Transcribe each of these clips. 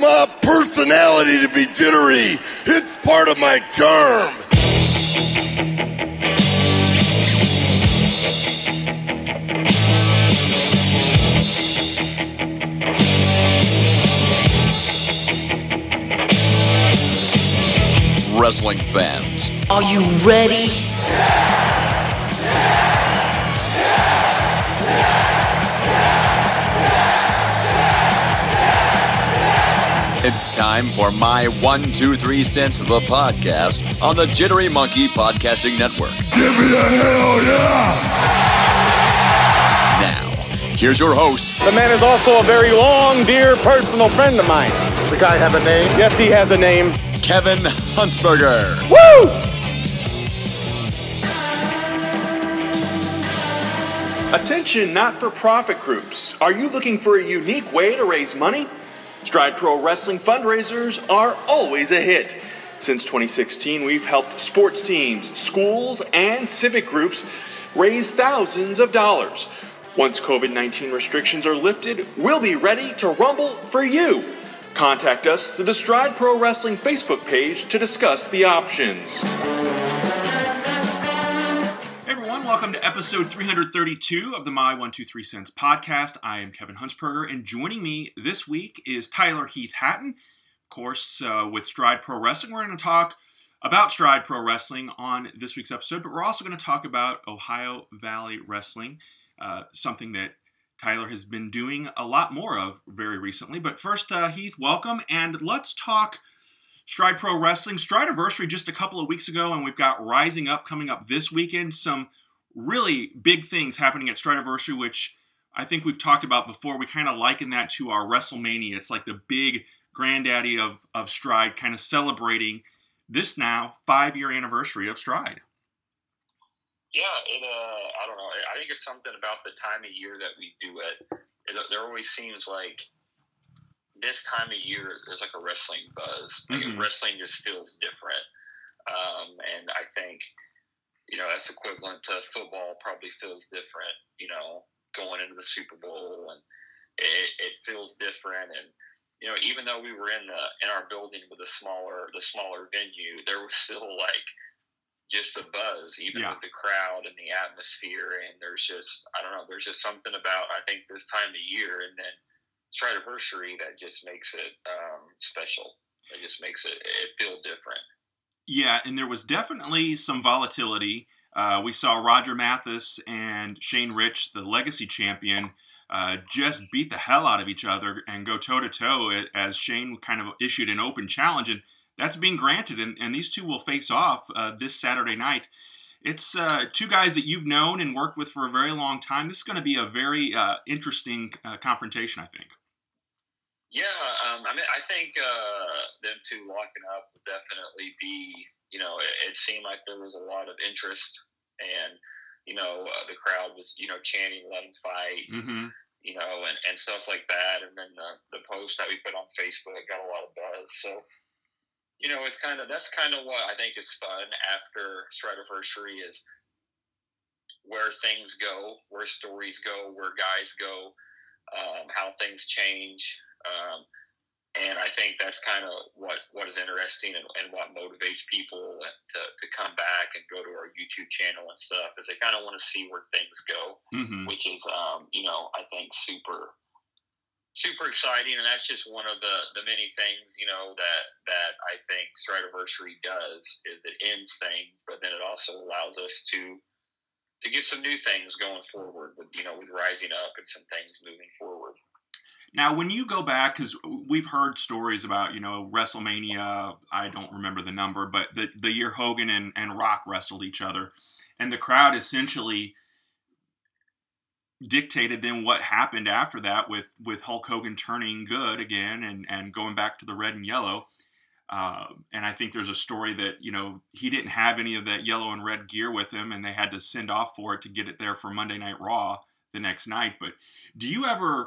my personality to be jittery. It's part of my charm. Wrestling fans, are you ready? It's time for my 1, 2, 3 cents of the podcast on the Jittery Monkey Podcasting Network. Give me a hell yeah! Now, here's your host. The man is also a very long, dear personal friend of mine. Does the guy have a name? Yes, he has a name. Kevin Huntsberger. Woo! Attention not-for-profit groups. Are you looking for a unique way to raise money? Stride Pro Wrestling fundraisers are always a hit. Since 2016, we've helped sports teams, schools, and civic groups raise thousands of dollars. Once COVID-19 restrictions are lifted, we'll be ready to rumble for you. Contact us through the Stride Pro Wrestling Facebook page to discuss the options. Hey everyone, welcome to episode 332 of the My 1, 2, 3 Cents podcast. I am Kevin Huntsberger, and joining me this week is Tyler Heath Hatton. Of course, with Stride Pro Wrestling, we're going to talk about Stride Pro Wrestling on this week's episode, but we're also going to talk about Ohio Valley Wrestling, something that Tyler has been doing a lot more of very recently. But first, Heath, welcome, and let's talk Stride Pro Wrestling. Strideanniversary just a couple of weeks ago, and we've got Rising Up coming up this weekend. Some really big things happening at Strideanniversary, which I think we've talked about before. We kind of liken that to our WrestleMania. It's like the big granddaddy of Stride, kind of celebrating this now 5-year anniversary of Stride. Yeah, I don't know. I think it's something about the time of year that we do it. There always seems like this time of year, there's like a wrestling buzz. Like wrestling just feels different. And I think, that's equivalent to football probably feels different, going into the Super Bowl. And it feels different. And, even though we were in our building with the smaller venue, there was still just a buzz, even with the crowd and the atmosphere. And there's just something about, I think, this time of year and then Strideanniversary that just makes it special. It just makes it feel different. Yeah, and there was definitely some volatility. We saw Roger Mathis and Shane Rich, the Legacy champion, just beat the hell out of each other and go toe-to-toe as Shane kind of issued an open challenge. And that's being granted, and these two will face off this Saturday night. It's two guys that you've known and worked with for a very long time. This is going to be a very interesting confrontation, I think. Yeah, I think them two locking up will definitely be, it seemed like there was a lot of interest, and, the crowd was, chanting, let them fight, and stuff like that. And then the post that we put on Facebook got a lot of buzz, so that's kind of what I think is fun after Strideanniversary is where things go, where stories go, where guys go, how things change. And I think that's kind of what is interesting and what motivates people to come back and go to our YouTube channel and stuff is they kind of want to see where things go, which is, I think super exciting, and that's just one of the many things, that I think Strideanniversary does is it ends things, but then it also allows us to get some new things going forward with Rising Up and some things moving forward. Now, when you go back, because we've heard stories about, WrestleMania, I don't remember the number, but the year Hogan and Rock wrestled each other, and the crowd essentially dictated then what happened after that with Hulk Hogan turning good again and going back to the red and yellow. And I think there's a story that, he didn't have any of that yellow and red gear with him and they had to send off for it to get it there for Monday Night Raw the next night. But do you ever,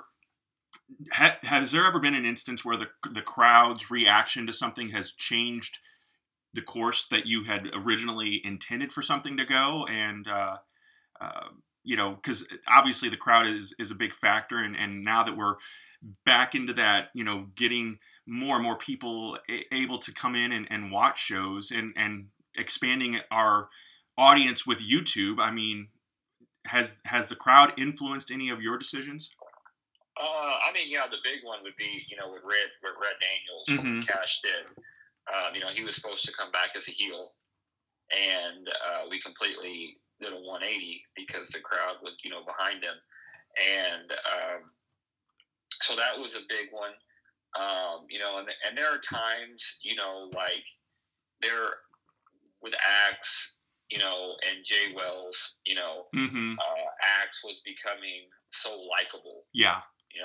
has there ever been an instance where the crowd's reaction to something has changed the course that you had originally intended for something to go? And, because obviously the crowd is a big factor. And now that we're back into that, getting more and more people able to come in and watch shows and expanding our audience with YouTube. I mean, has the crowd influenced any of your decisions? I mean, yeah, the big one would be, with Red Daniels when we cashed in. He was supposed to come back as a heel, and we completely did a 180 because the crowd was, behind him. And so that was a big one. And there are times, like there with Axe, and Jay Wells, Axe was becoming so likable. Yeah.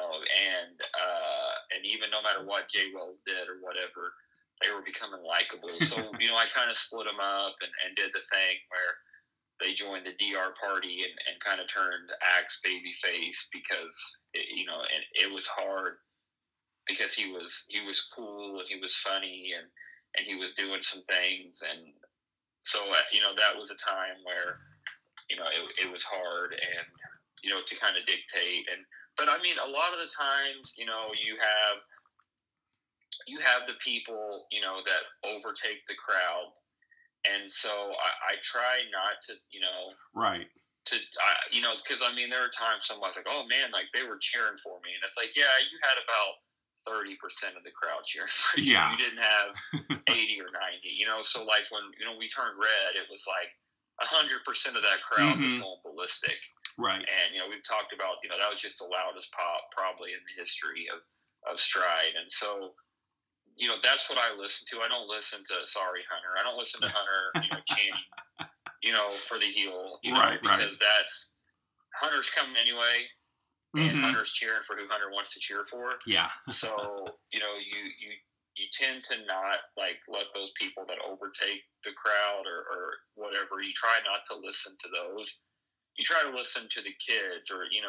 And even no matter what Jay Wells did or whatever, they were becoming likable. So, I kind of split them up and did the thing where they joined the DR party and kind of turned Axe babyface because, and it was hard because he was cool and he was funny and he was doing some things. And so, that was a time where, it was hard and, to kind of dictate. But I mean, a lot of the times, you have the people, that overtake the crowd. And so I try not to, right. Because I mean, there are times someone's like, oh man, like they were cheering for me. And it's like, yeah, you had about 30% of the crowd cheering for you. Yeah. You didn't have 80 or 90, So like when, we turned red, it was like 100% of that crowd was going ballistic. Right. And, we've talked about, that was just the loudest pop probably in the history of Stride. And so, that's what I listen to. I don't listen to Sorry Hunter. I don't listen to Hunter, chanting, for the heel, because that's Hunter's coming anyway. And Hunter's cheering for who Hunter wants to cheer for. Yeah. So, you tend to not like let those people that overtake the crowd or whatever. You try not to listen to those. You try to listen to the kids, or it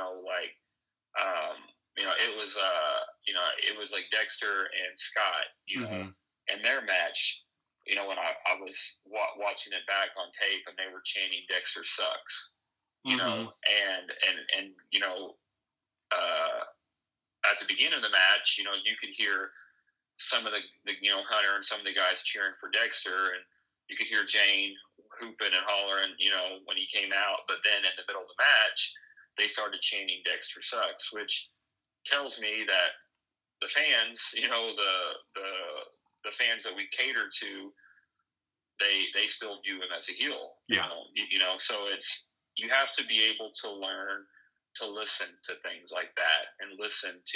was like Dexter and Scott, and their match. When I was watching it back on tape, and they were chanting "Dexter sucks," at the beginning of the match, you could hear some of the Hunter and some of the guys cheering for Dexter, and you could hear Jane hooping and hollering, when he came out. But then in the middle of the match, they started chanting Dexter sucks, which tells me that the fans, the fans that we cater to, they still view him as a heel. Yeah. So you have to be able to learn to listen to things like that and listen to,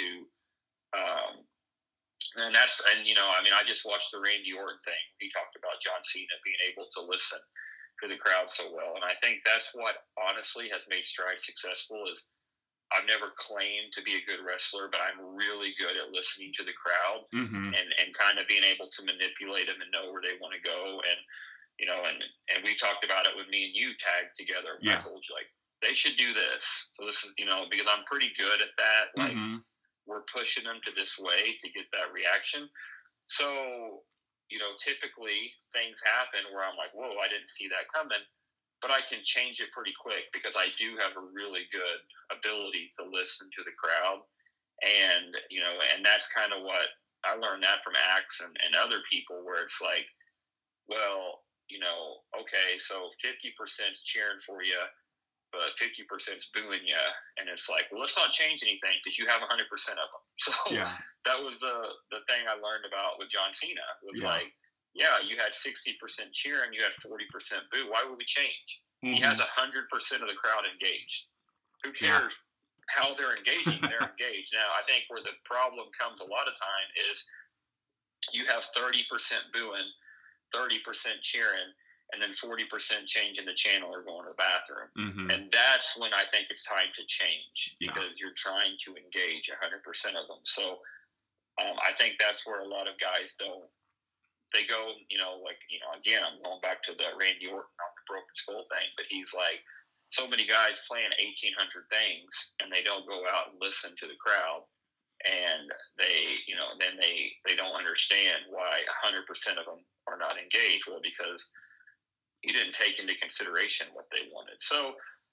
I just watched the Randy Orton thing. He talked about John Cena being able to listen to the crowd so well. And I think that's what honestly has made Stride successful is I've never claimed to be a good wrestler, but I'm really good at listening to the crowd and kind of being able to manipulate them and know where they want to go. And, and we talked about it when me and you tagged together. Yeah. I told you, like, they should do this. So this is, because I'm pretty good at that. Like, we're pushing them to this way to get that reaction. So, typically things happen where I'm like, whoa, I didn't see that coming. But I can change it pretty quick because I do have a really good ability to listen to the crowd. And, and that's kind of what I learned that from Axe and other people, where it's like, well, okay, so 50%'s cheering for you, but 50%'s booing you. And it's like, well, let's not change anything because you have 100% of them. So that was the thing I learned about with John Cena. It was like, yeah, you had 60% cheering, you had 40% boo. Why would we change? He has 100% of the crowd engaged. Who cares how they're engaging? They're engaged. Now, I think where the problem comes a lot of time is you have 30% booing, 30% cheering, and then 40% changing the channel or going to the bathroom. And that's when I think it's time to change because you're trying to engage 100% of them. So I think that's where a lot of guys don't. They go, again, I'm going back to the Randy Orton on the broken skull thing, but he's like, so many guys playing 1,800 things and they don't go out and listen to the crowd. And they, then they don't understand why 100% of them are not engaged. Well, because you didn't take into consideration what they wanted. So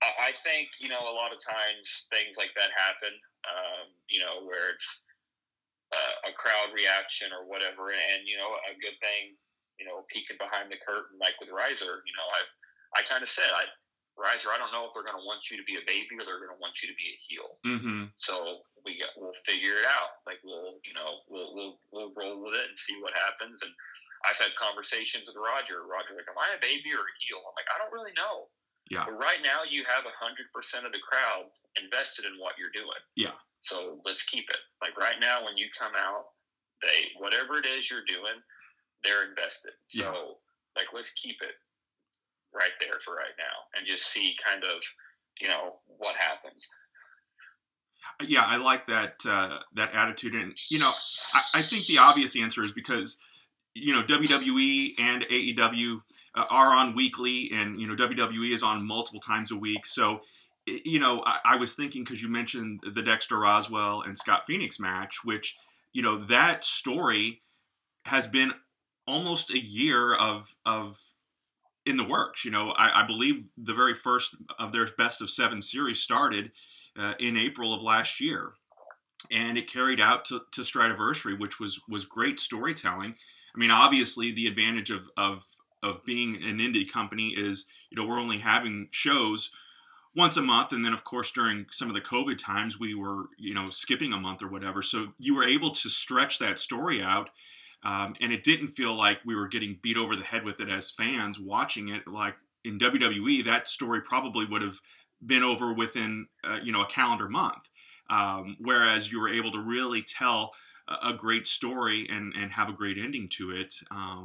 I think, a lot of times things like that happen, where it's a crowd reaction or whatever. And, a good thing, peeking behind the curtain, like with Reiser, I kind of said, Reiser, I don't know if they're going to want you to be a baby or they're going to want you to be a heel. Mm-hmm. So we'll figure it out. Like we'll roll with it and see what happens. And I've had conversations with Roger. Roger, like, am I a baby or a heel? I'm like, I don't really know. Yeah. But right now, you have 100% of the crowd invested in what you're doing. Yeah. So let's keep it. Like right now, when you come out, whatever it is you're doing, they're invested. So let's keep it right there for right now and just see kind of, what happens. Yeah, I like that attitude. And, I think the obvious answer is because, WWE and AEW are on weekly, and, WWE is on multiple times a week. So, I was thinking, because you mentioned the Dexter Roswell and Scott Phoenix match, which, that story has been almost a year of in the works. I believe the very first of their best of 7 series started in April of last year, and it carried out to Stridiversary, which was great storytelling. I mean, obviously, the advantage of being an indie company is, we're only having shows once a month, and then, of course, during some of the COVID times, we were, skipping a month or whatever. So you were able to stretch that story out, and it didn't feel like we were getting beat over the head with it as fans watching it. Like in WWE, that story probably would have been over within, a calendar month, whereas you were able to really tell a great story and have a great ending to it.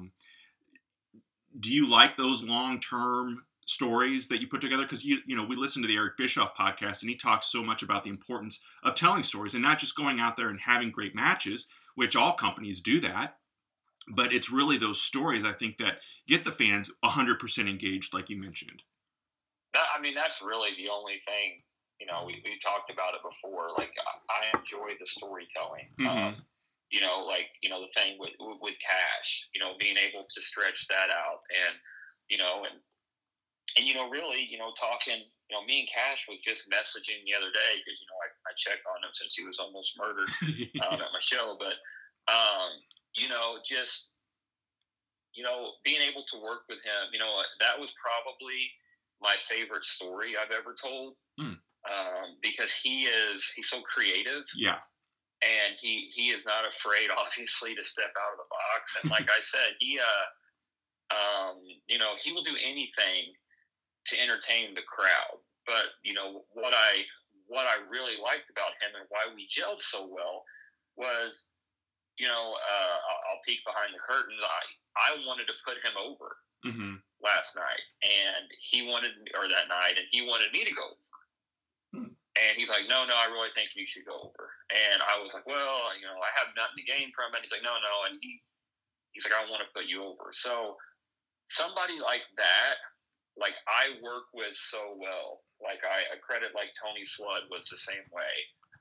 Do you like those long-term stories that you put together? Because we listen to the Eric Bischoff podcast, and he talks so much about the importance of telling stories and not just going out there and having great matches, which all companies do that, but it's really those stories, I think, that get the fans 100% engaged, like you mentioned. That's really the only thing. We talked about it before. Like I enjoy the storytelling. Mm-hmm. The thing with Cash, being able to stretch that out, and really, talking. Me and Cash was just messaging the other day because I checked on him since he was almost murdered at my show. But just being able to work with him, that was probably my favorite story I've ever told. Because he's so creative. Yeah. And he is not afraid, obviously, to step out of the box. And like I said, he will do anything to entertain the crowd. But, what I really liked about him and why we gelled so well was, I'll peek behind the curtains. I wanted to put him over last night, and that night, and he wanted me to go over. And he's like, no, I really think you should go over. And I was like, well, I have nothing to gain from it. He's like, no. And he's like, I want to put you over. So somebody like that, like I work with so well, like I credit like Tony Flood was the same way.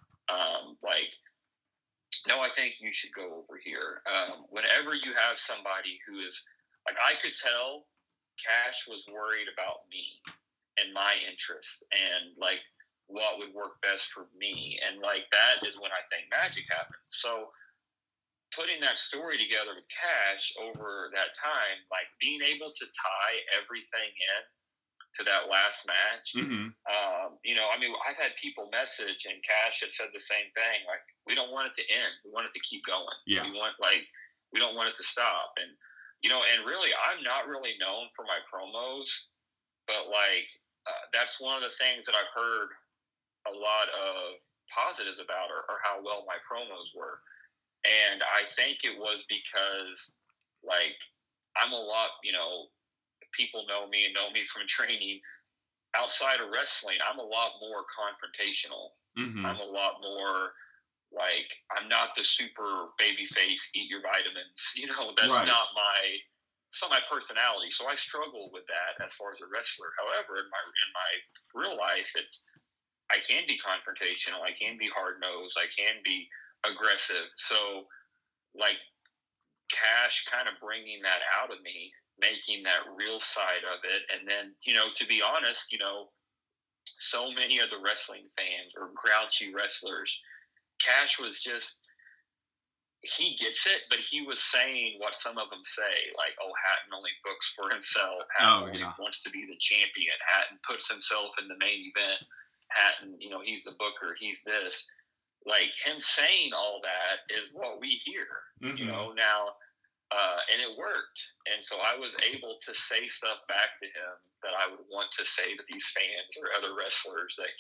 No, I think you should go over here. Whenever you have somebody who is like, I could tell Cash was worried about me and my interests and like what would work best for me. And like, that is when I think magic happens. So putting that story together with Cash over that time, like being able to tie everything in to that last match. I've had people message, and Cash had said the same thing. Like, we don't want it to end. We want it to keep going. Yeah. We don't want it to stop. And, and really, I'm not really known for my promos, but like, that's one of the things that I've heard a lot of positives about or how well my promos were. And I think it was because like I'm a lot, people know me from training. Outside of wrestling, I'm a lot more confrontational. I'm a lot more like, I'm not the super babyface, eat your vitamins, that's right. not my personality. So I struggle with that as far as a wrestler. However, in my real life, I can be confrontational. I can be hard-nosed. I can be aggressive. So, like, Cash kind of bringing that out of me, making that real side of it. And then, to be honest, so many of the wrestling fans or grouchy wrestlers, Cash was just, he gets it, but he was saying what some of them say, like, oh, Hatton only books for himself. Hatton only wants to be the champion. Hatton puts himself in the main event. Hatton, he's the booker. He's this. Like, him saying all that is what we hear, now. And it worked. And so I was able to say stuff back to him that I would want to say to these fans or other wrestlers that,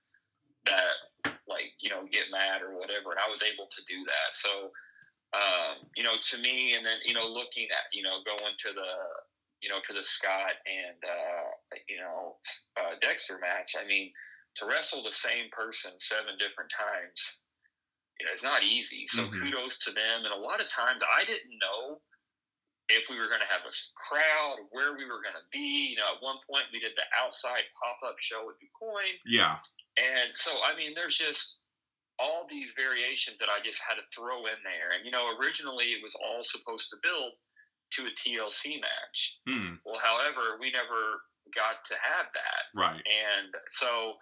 get mad or whatever. And I was able to do that. So, to me, and then, looking at, going to the Scott and, Dexter match, I mean, to wrestle the same person 7 different times, it's not easy. So kudos to them. And a lot of times I didn't know if we were going to have a crowd, where we were going to be. At one point we did the outside pop-up show at DuQuoin. Yeah. And so, I mean, there's just all these variations that I just had to throw in there. And, originally it was all supposed to build to a TLC match. Well, however, we never got to have that. Right. And so,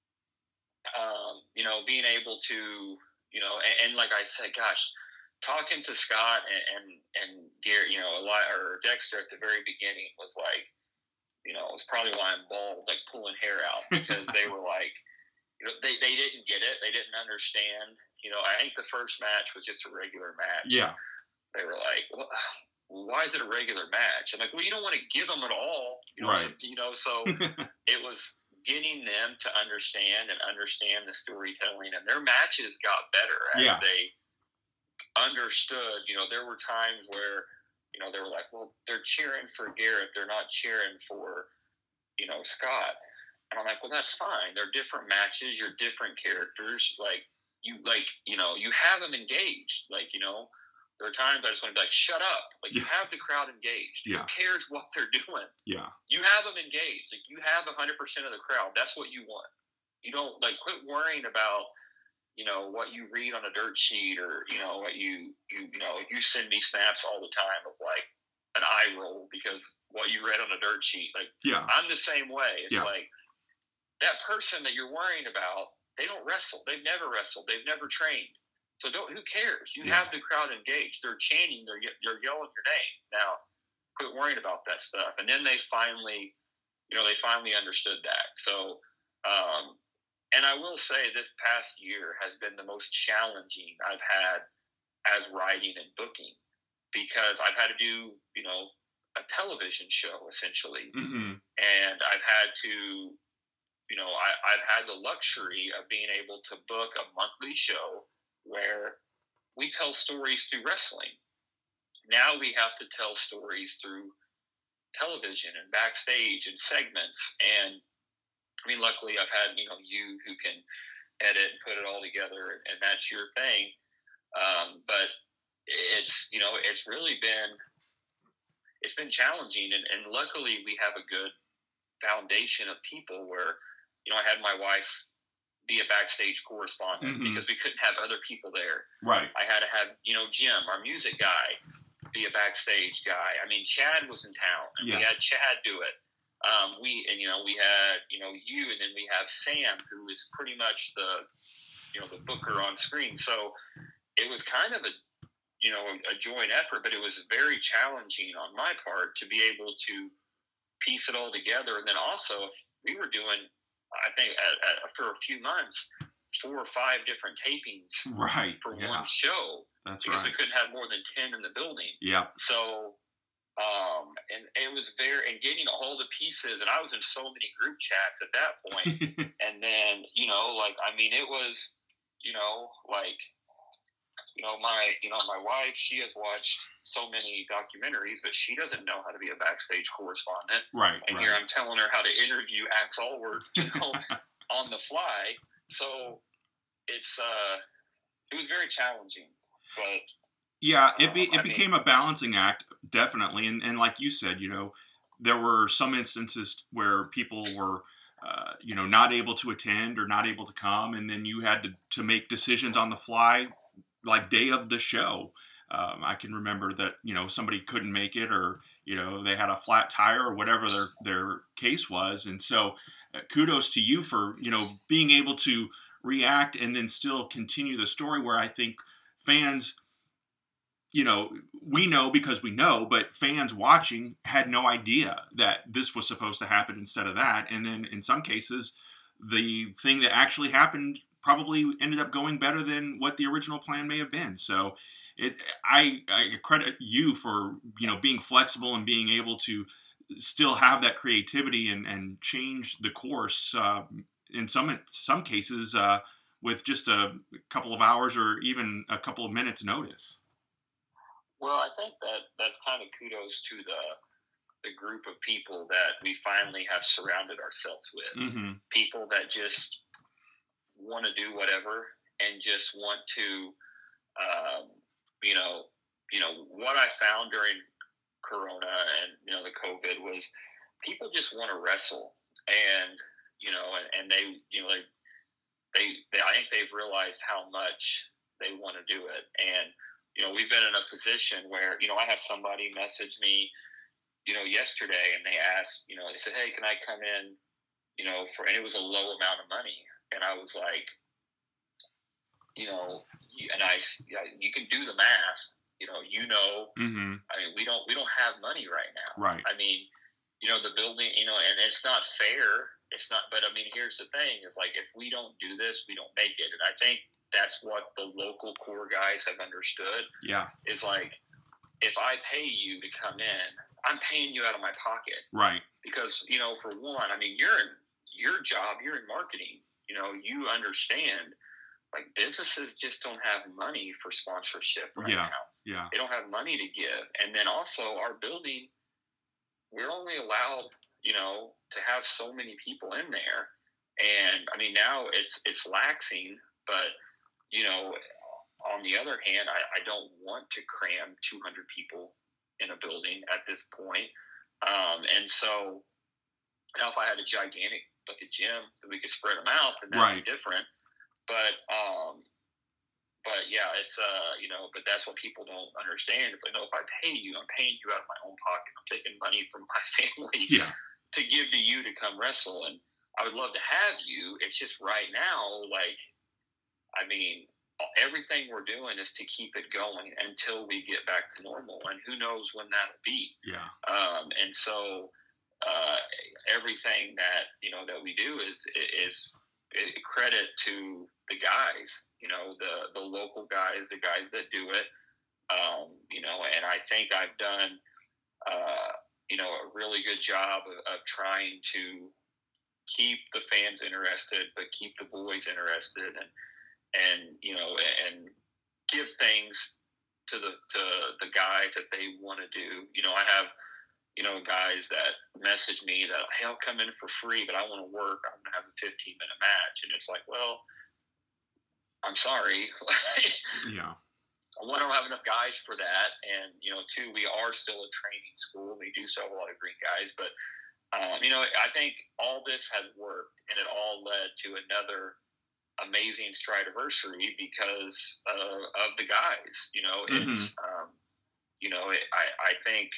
being able to, and like I said, gosh, talking to Scott and Gary, or Dexter at the very beginning was like, it's probably why I'm bald, like pulling hair out, because they were like, they didn't get it. They didn't understand. I think the first match was just a regular match. Yeah. They were like, well, why is it a regular match? I'm like, well, you don't want to give them at all. Right. So it was getting them to understand the storytelling, and their matches got better as they understood. There were times where, they were like, well, they're cheering for Garrett. They're not cheering for, Scott. And I'm like, well, that's fine. They're different matches. You're different characters. You have them engaged. There are times I just want to be like, shut up. You have the crowd engaged. Yeah. Who cares what they're doing? Yeah. You have them engaged. You have 100% of the crowd. That's what you want. You don't, quit worrying about, what you read on a dirt sheet, or, what you send me snaps all the time of an eye roll because what you read on a dirt sheet. I'm the same way. It's that person that you're worrying about, they don't wrestle. They've never wrestled. They've never trained. So who cares? You have the crowd engaged. They're chanting. They're yelling your name. Now, quit worrying about that stuff. And then they finally understood that. So, and I will say this past year has been the most challenging I've had as writing and booking, because I've had to do, a television show essentially. And I've had to, I've had the luxury of being able to book a monthly show where we tell stories through wrestling. Now we have to tell stories through television and backstage and segments. And I mean, luckily I've had, you who can edit and put it all together, and that's your thing. But it's, it's really been, it's been challenging. And luckily we have a good foundation of people where, I had my wife be a backstage correspondent because we couldn't have other people there. Right. I had to have, Jim, our music guy, be a backstage guy. I mean, Chad was in town, and we had Chad do it. We had, you, and then we have Sam, who is pretty much the booker on screen. So it was kind of a joint effort, but it was very challenging on my part to be able to piece it all together. And then also we were doing, I think for a few months, 4 or 5 different tapings for one show. That's because right. we couldn't have more than 10 in the building. Yeah. So, and it was and getting all the pieces, and I was in so many group chats at that point. And then, it was, my wife, she has watched so many documentaries, but she doesn't know how to be a backstage correspondent. Right. And here I'm telling her how to interview Axe Allworth, on the fly. So it was very challenging, but yeah, it became a balancing act, definitely. And like you said, there were some instances where people were, not able to attend or not able to come. And then you had to make decisions on the fly, like day of the show. I can remember that, somebody couldn't make it, or, they had a flat tire or whatever their case was. And so kudos to you for, being able to react and then still continue the story, where I think fans, we know because we know, but fans watching had no idea that this was supposed to happen instead of that. And then in some cases, the thing that actually happened probably ended up going better than what the original plan may have been. So I credit you for, being flexible and being able to still have that creativity and change the course in some cases with just a couple of hours or even a couple of minutes notice. Well, I think that's kind of kudos to the group of people that we finally have surrounded ourselves with. Mm-hmm. People that just want to do whatever and just want to, what I found during Corona and, the COVID was people just want to wrestle, and, and they I think they've realized how much they want to do it. And, we've been in a position where, I had somebody message me, yesterday, and they asked, they said, "Hey, can I come in, and it was a low amount of money." And I was like, you can do the math, Mm-hmm. I mean, we don't have money right now. Right. I mean, the building, and it's not fair. It's not, but I mean, here's the thing, is like, if we don't do this, we don't make it. And I think that's what the local core guys have understood. Yeah. Is like, if I pay you to come in, I'm paying you out of my pocket. Right. Because, for one, I mean, you're in your job, you're in marketing, you understand, like, businesses just don't have money for sponsorship right now. Yeah. They don't have money to give. And then also our building, we're only allowed, to have so many people in there. And I mean, now it's laxing, but, on the other hand, I don't want to cram 200 people in a building at this point. And so now if I had a gigantic, like a gym that we could spread them out, then that'd be different. But yeah, it's, but that's what people don't understand. It's like, no, if I pay you, I'm paying you out of my own pocket. I'm taking money from my family to give to you to come wrestle. And I would love to have you. It's just right now, like, I mean, everything we're doing is to keep it going until we get back to normal. And who knows when that'll be. Yeah. And so everything that, that we do is credit to the guys, the local guys, the guys that do it, and I think I've done, a really good job of trying to keep the fans interested, but keep the boys interested, and give things to the guys that they want to do. I have, guys that message me that, "Hey, I'll come in for free, but I want to work. I'm going to have a 15-minute match." And it's like, well, I'm sorry. Yeah. One, I don't have enough guys for that. And, two, we are still a training school. We do still have a lot of green guys. But, I think all this has worked, and it all led to another amazing Strideversary because of the guys. It's, I think,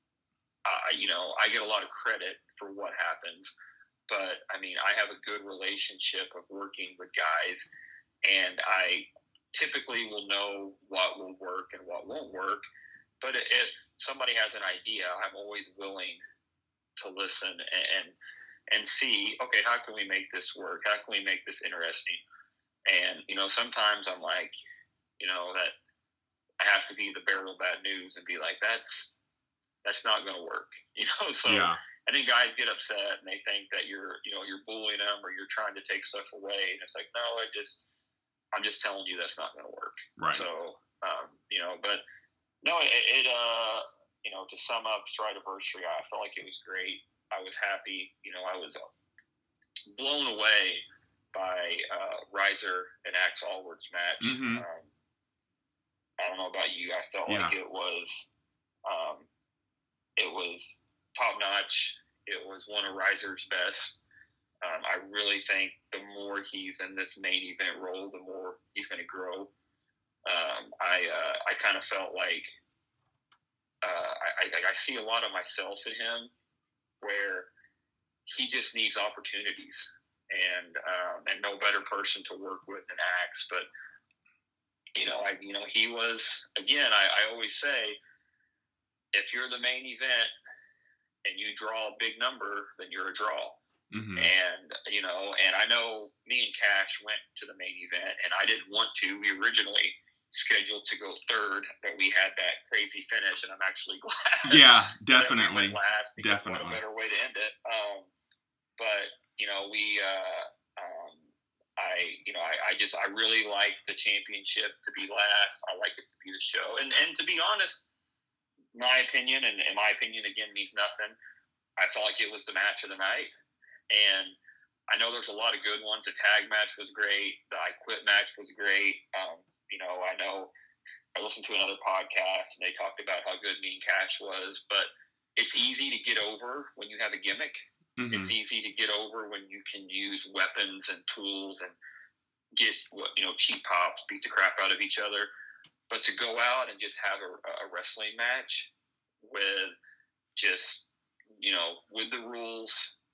I get a lot of credit for what happens, but I mean, I have a good relationship of working with guys, and I typically will know what will work and what won't work. But if somebody has an idea, I'm always willing to listen and see, okay, how can we make this work? How can we make this interesting? And, sometimes I'm like, that I have to be the bearer of bad news and be like, that's not going to work, So I think guys get upset and they think that you're bullying them or you're trying to take stuff away. And it's like, no, I'm just telling you that's not going to work. Right. So, but no, to sum up Strideversary, I felt like it was great. I was happy. I was blown away by Riser and Axe Allward's match. Mm-hmm. I don't know about you. I felt like it was top notch. It was one of Riser's best. I really think the more he's in this main event role, the more he's going to grow. I kind of felt like I see a lot of myself in him, where he just needs opportunities, and no better person to work with than Axe. But he was, again, I always say, if you're the main event and you draw a big number, then you're a draw. Mm-hmm. And I know me and Cash went to the main event, and I didn't want to. We originally scheduled to go third, but we had that crazy finish, and I'm actually glad. Yeah, definitely. We went last, definitely. What a better way to end it. I really like the championship to be last. I like it to be the show. And to be honest, my opinion, and in my opinion, again, means nothing. I felt like it was the match of the night. And I know there's a lot of good ones. The tag match was great. The I Quit match was great. I know I listened to another podcast, and they talked about how good me and Cash was. But it's easy to get over when you have a gimmick. Mm-hmm. It's easy to get over when you can use weapons and tools and get cheap pops, beat the crap out of each other. But to go out and just have a wrestling match with just with the rules,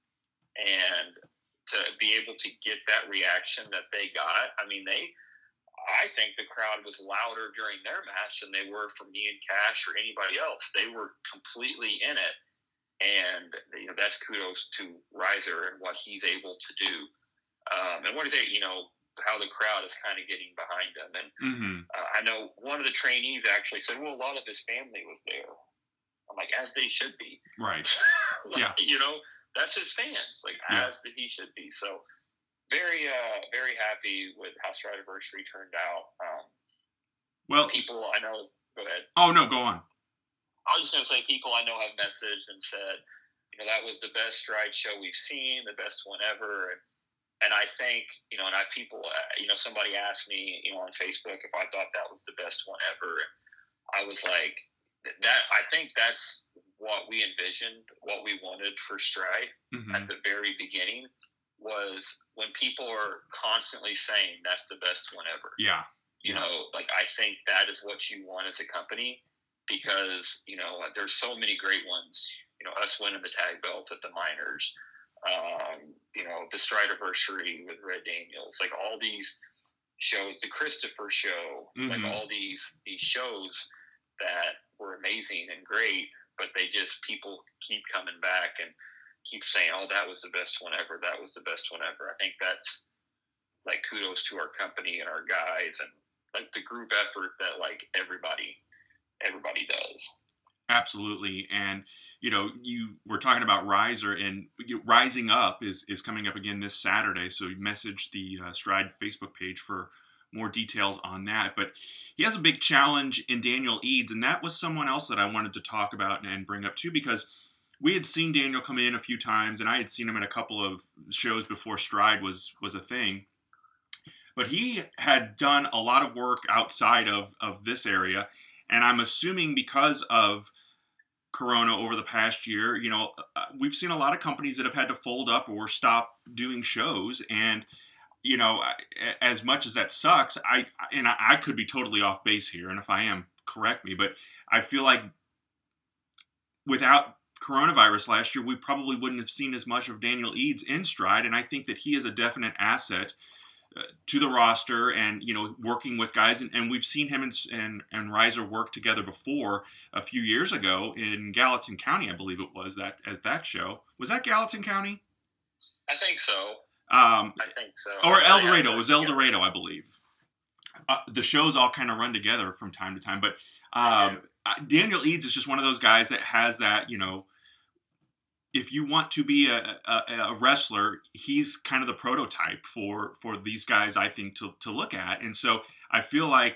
and to be able to get that reaction that they got, I think the crowd was louder during their match than they were for me and Cash or anybody else. They were completely in it. And, that's kudos to Riser and what he's able to do. And what is it, how the crowd is kind of getting behind him. And mm-hmm. I know one of the trainees actually said, well, a lot of his family was there. I'm like, as they should be. Right. Yeah. That's his fans, as he should be. So very, very happy with how Stridiversary turned out. People I know, go ahead. Oh, no, go on. I was just going to say, people I know have messaged and said, that was the best Stride show we've seen, the best one ever. And I think, somebody asked me, on Facebook if I thought that was the best one ever. And I was like, I think that's what we envisioned, what we wanted for Stride mm-hmm. at the very beginning, was when people are constantly saying that's the best one ever. Yeah. I think that is what you want as a company, because, there's so many great ones, us winning the tag belt at the Miners, the Stridiversary with Red Daniels, all these shows, the Christopher show, mm-hmm. all these shows that were amazing and great, but people keep coming back and keep saying, oh, that was the best one ever. That was the best one ever. I think that's kudos to our company and our guys, and the group effort that everybody does. Absolutely. And, you were talking about Riser, and Rising Up is coming up again this Saturday. So you message the Stride Facebook page for more details on that. But he has a big challenge in Daniel Eads, and that was someone else that I wanted to talk about and bring up too, because we had seen Daniel come in a few times, and I had seen him in a couple of shows before Stride was a thing. But he had done a lot of work outside of this area, and I'm assuming because of Corona over the past year, we've seen a lot of companies that have had to fold up or stop doing shows. And, as much as that sucks, I could be totally off base here. And if I am, correct me. But I feel like without coronavirus last year, we probably wouldn't have seen as much of Daniel Eads in Stride. And I think that he is a definite asset to the roster, and working with guys, and we've seen him and Riser work together before a few years ago in Gallatin County, I believe it was, that at that show. Was that Gallatin County? I think so. I think so. Or El Dorado. It was El Dorado, I believe. The shows all kind of run together from time to time, but Daniel Eads is just one of those guys that has that, if you want to be a wrestler, he's kind of the prototype for these guys, I think, to look at. And so I feel like,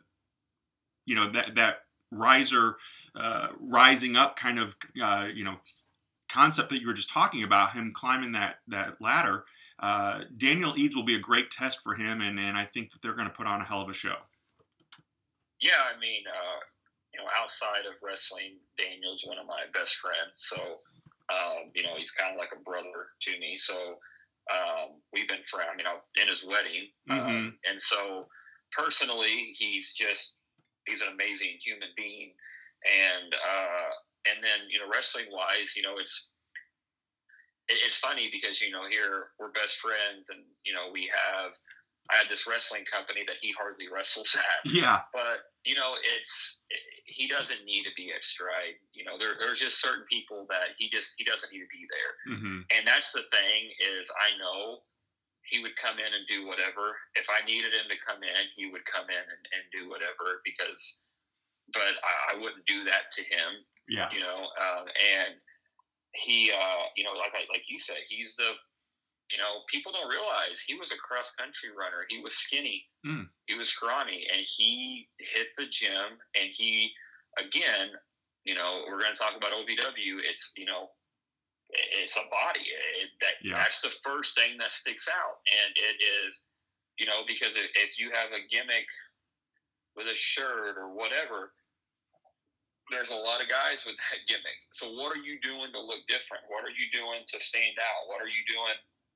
that Riser, rising up kind of, concept that you were just talking about, him climbing that ladder, Daniel Eads will be a great test for him. And I think that they're going to put on a hell of a show. Yeah, outside of wrestling, Daniel's one of my best friends. So, he's kind of like a brother to me. So we've been friends, in his wedding. Mm-hmm. And so personally, he's an amazing human being. And then, wrestling wise, it's funny because, here we're best friends, and, I had this wrestling company that he hardly wrestles at. Yeah. But, he doesn't need to be at Stride. There's just certain people that he doesn't need to be there. Mm-hmm. And that's the thing is, I know he would come in and do whatever. If I needed him to come in, he would come in and do whatever but I wouldn't do that to him. Yeah. And he, like you said, he's the, people don't realize he was a cross country runner. He was skinny. He was scrawny, and he hit the gym, and he, again, we're going to talk about OVW. It's, it's a body. That's the first thing that sticks out. And it is, because if you have a gimmick with a shirt or whatever, there's a lot of guys with that gimmick. So what are you doing to look different? What are you doing to stand out? What are you doing?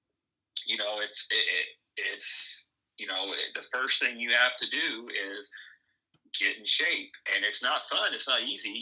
It's the first thing you have to do is get in shape, and it's not fun. It's not easy.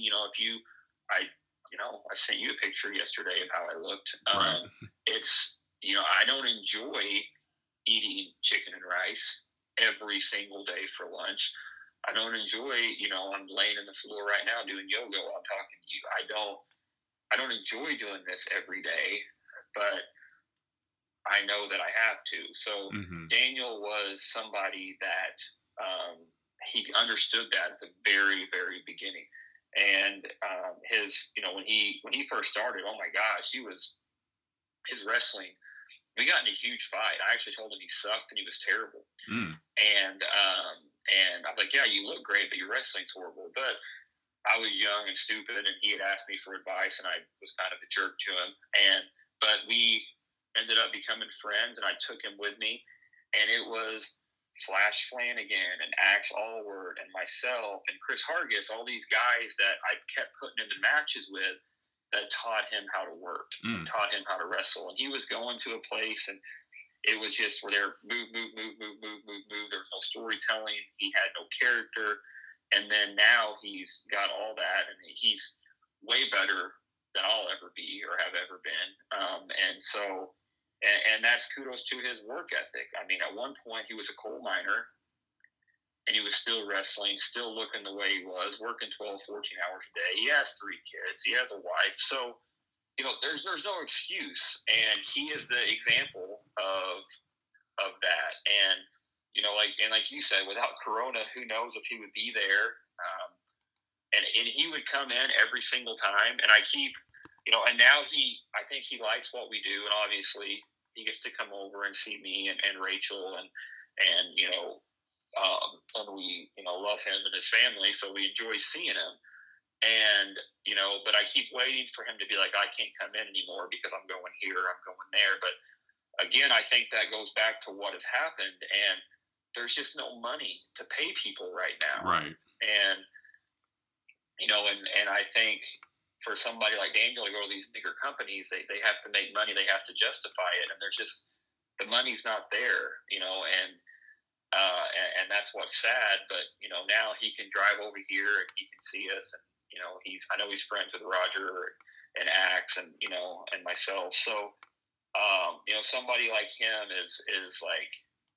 I sent you a picture yesterday of how I looked. Right. It's, I don't enjoy eating chicken and rice every single day for lunch. I don't enjoy, I'm laying in the floor right now doing yoga while I'm talking to you. I don't enjoy doing this every day, but I know that I have to. So Daniel was somebody that he understood that at the very, very beginning. And his, when he first started, oh my gosh, his wrestling. We got in a huge fight. I actually told him he sucked and he was terrible. And I was like, yeah, you look great, but your wrestling's horrible. But I was young and stupid, and he had asked me for advice, and I was kind of a jerk to him. But we ended up becoming friends, and I took him with me, and it was Flash Flanagan and Axe Allward and myself and Chris Hargis, all these guys that I kept putting into matches with that taught him how to work, taught him how to wrestle. And he was going to a place, and it was just where they're move. There was no storytelling. He had no character. And then now he's got all that, and he's way better than I'll ever be or have ever been. And that's kudos to his work ethic. I mean, at one point he was a coal miner, and he was still wrestling, still looking the way he was, working 12, 14 hours a day. He has 3 kids. He has a wife. So, there's no excuse. And he is the example of that. And, like you said, without Corona, who knows if he would be there. And he would come in every single time. And I keep, and now I think he likes what we do. And obviously he gets to come over and see me and Rachel and we, love him and his family, so we enjoy seeing him. And, but I keep waiting for him to be like, I can't come in anymore because I'm going here, I'm going there. But again, I think that goes back to what has happened, and there's just no money to pay people right now. Right. And, and I think for somebody like Daniel to go to these bigger companies, they have to make money, they have to justify it. And there's just, the money's not there, and that's what's sad. But now he can drive over here and he can see us, and I know he's friends with Roger and Axe and and myself. So somebody like him is like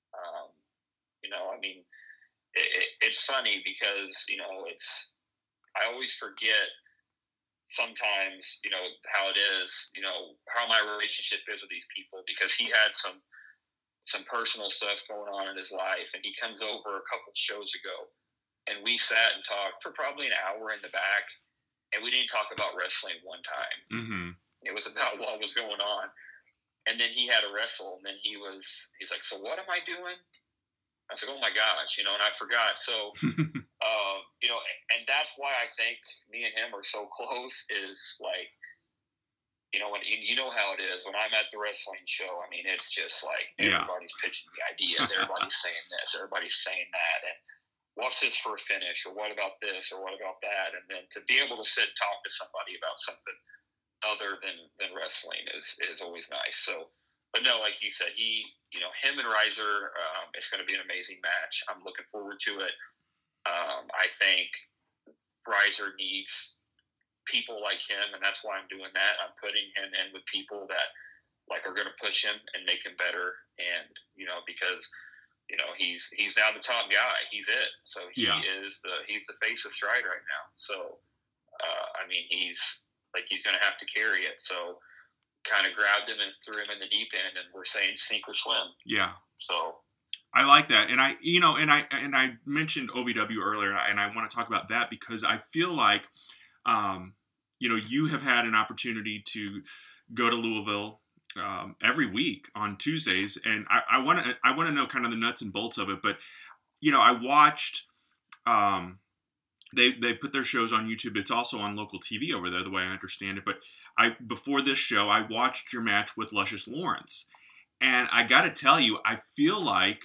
I mean, it's funny because I always forget sometimes how it is, how my relationship is with these people, because he had some personal stuff going on in his life, and he comes over a couple shows ago, and we sat and talked for probably an hour in the back, and we didn't talk about wrestling one time. It was about what was going on. And then he had a wrestle, and then he's like, so what am I doing? I said, oh my gosh, and I forgot. So, and that's why I think me and him are so close, is like, when how it is when I'm at the wrestling show. I mean, it's just like everybody's pitching the ideas, everybody's saying this, everybody's saying that, and what's this for a finish, or what about this, or what about that, and then to be able to sit and talk to somebody about something other than wrestling is always nice. So, but no, like you said, him and Reiser, it's going to be an amazing match. I'm looking forward to it. I think Reiser needs people like him, and that's why I'm doing that. I'm putting him in with people that like are going to push him and make him better. And, you know, because, you know, he's now the top guy. He's it. So he's the face of Stride right now. So, I mean, he's going to have to carry it. So kind of grabbed him and threw him in the deep end, and we're saying sink or swim. Yeah. So I like that. And I mentioned OVW earlier, and I want to talk about that because I feel like, you know, you have had an opportunity to go to Louisville every week on Tuesdays, and I want to know kind of the nuts and bolts of it. But you know, I watched. They put their shows on YouTube. It's also on local TV over there, the way I understand it. But before this show, I watched your match with Luscious Lawrence, and I got to tell you, I feel like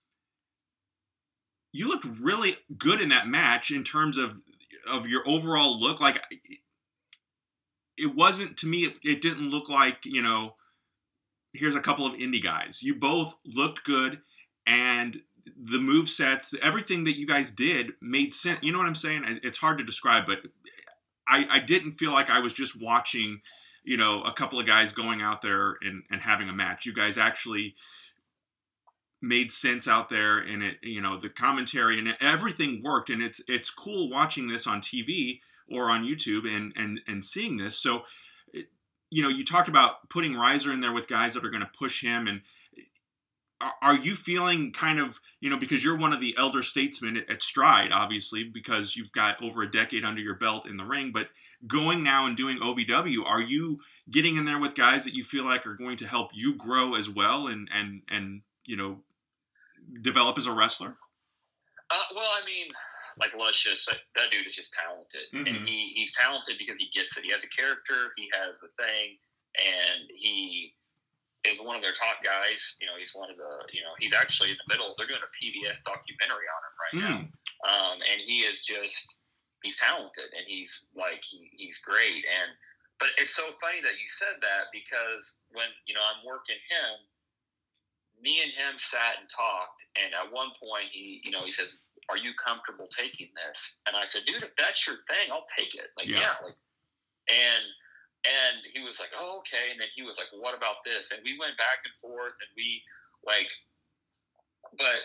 you looked really good in that match in terms of your overall look. Like, it wasn't, to me, it didn't look like, you know, here's a couple of indie guys. You both looked good, and the move sets, everything that you guys did made sense. You know what I'm saying? It's hard to describe, but I didn't feel like I was just watching, you know, a couple of guys going out there and having a match. You guys actually made sense out there, and it, you know, the commentary and everything worked, and it's cool watching this on TV or on YouTube and seeing this. So, you know, you talked about putting Reiser in there with guys that are going to push him, and are you feeling kind of, you know, because you're one of the elder statesmen at Stride, obviously, because you've got over a decade under your belt in the ring, but going now and doing OVW, are you getting in there with guys that you feel like are going to help you grow as well and you know, develop as a wrestler? Well, I mean, like Luscious, that dude is just talented. And he's talented because he gets it. He has a character, he has a thing, and he is one of their top guys. You know, he's one of the, you know, he's actually in the middle. They're doing a PBS documentary on him right now. And he is just, he's talented, and he's like, he's great. But it's so funny that you said that, because when, you know, I'm working him, me and him sat and talked, and at one point he says, "Are you comfortable taking this?" And I said, "Dude, if that's your thing, I'll take it." Like, yeah. Like, and he was like, "Oh, okay." And then he was like, "What about this?" And we went back and forth, and we like, but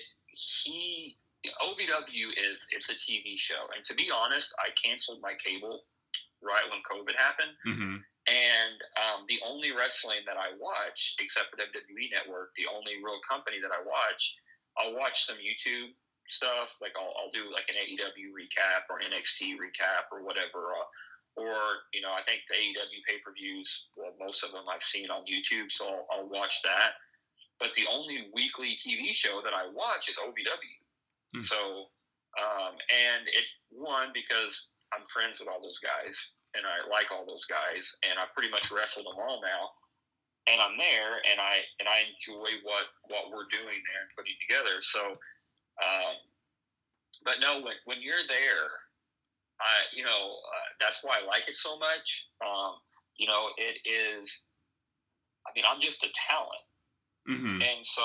OVW it's a TV show, and to be honest, I canceled my cable right when COVID happened. And the only wrestling that I watch, except for WWE Network, the only real company that I watch, I'll watch some YouTube stuff. Like I'll do like an AEW recap or NXT recap or whatever. Or, you know, I think the AEW pay-per-views, well, most of them I've seen on YouTube, so I'll watch that. But the only weekly TV show that I watch is OVW. So, and it's one, because I'm friends with all those guys, and I like all those guys, and I pretty much wrestled them all now, and I'm there, and I enjoy what we're doing there and putting together. So, but no, when you're there, you know, that's why I like it so much. You know, it is, I mean, I'm just a talent, and so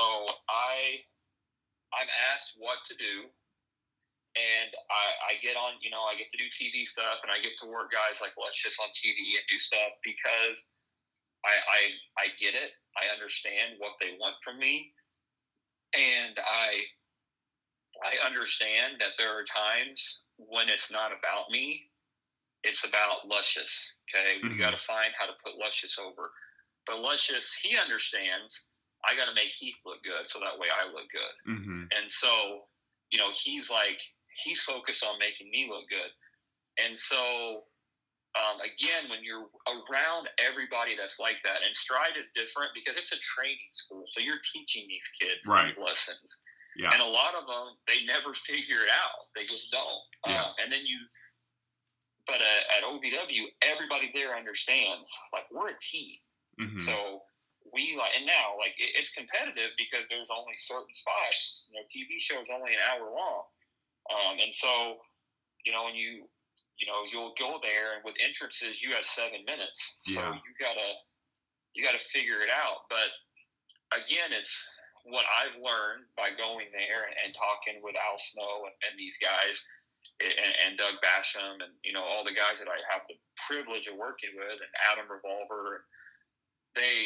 I'm asked what to do. And I get on, you know, I get to do TV stuff, and I get to work guys like Luscious on TV and do stuff because I get it. I understand what they want from me. And I understand that there are times when it's not about me. It's about Luscious, okay? We got to find how to put Luscious over. But Luscious, he understands I got to make Heath look good so that way I look good. And so, you know, he's focused on making me look good. And so, again, when you're around everybody that's like that, and Stride is different because it's a training school. So you're teaching these kids these lessons. Yeah. And a lot of them, they never figure it out. They just don't. And then but at OVW, everybody there understands, like, we're a team. So we, like, and now, like, it's competitive because there's only certain spots. You know, TV shows only an hour long. And so, you know, when you'll go there, and with entrances, you have 7 minutes. So you gotta figure it out. But again, it's what I've learned by going there and talking with Al Snow and these guys and Doug Basham and, you know, all the guys that I have the privilege of working with, and Adam Revolver.